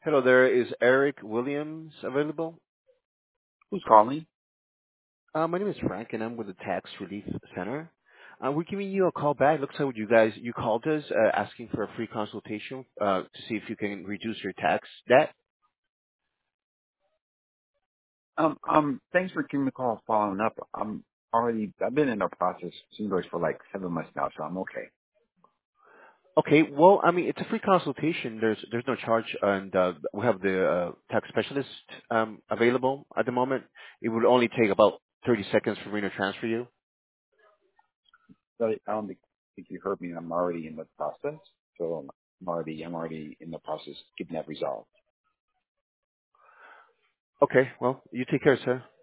Hello there. Is Eric Williams available? Who's calling? My name is Frank, and I'm with the Tax Relief Center. We're giving you a call back. Looks like you called us asking for a free consultation to see if you can reduce your tax debt. Thanks for giving me a call following up. I've been in the process, seems like for like 7 months now, so I'm okay. Okay. Well, I mean, it's a free consultation. There's no charge, and we have the tax specialist available at the moment. It would only take about 30 seconds for me to transfer you. So I don't think you heard me. I'm already in the process, so I'm already in the process getting that resolved. Okay. Well, you take care, sir.